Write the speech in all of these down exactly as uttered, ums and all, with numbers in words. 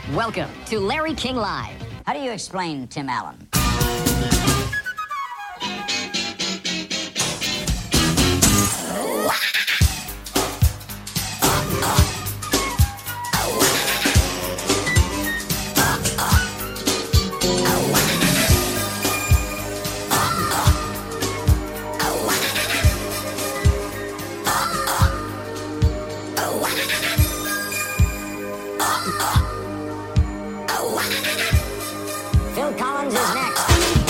Welcome to Larry King Live. How do you explain Tim Allen? Phil Collins is next.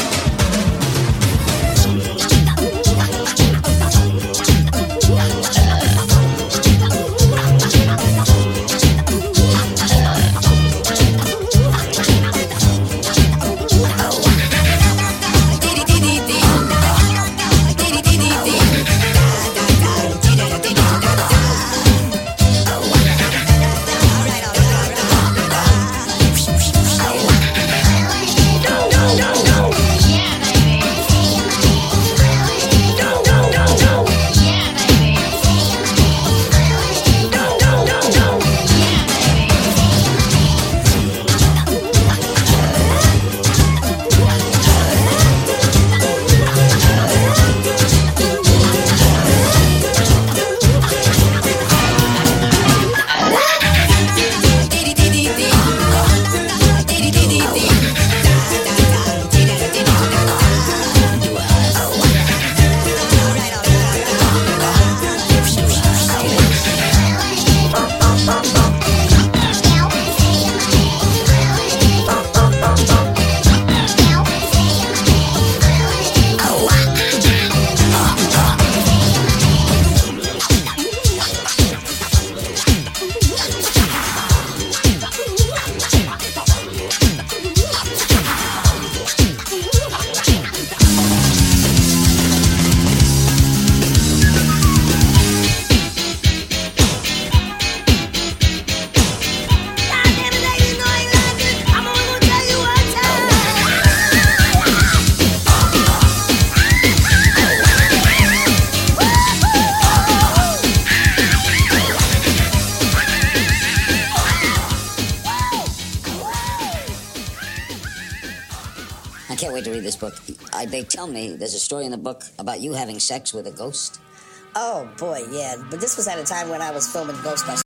I can't wait to read this book. I, they tell me there's a story in the book about you having sex with a ghost. Oh, boy, yeah. But this was at a time when I was filming Ghostbusters.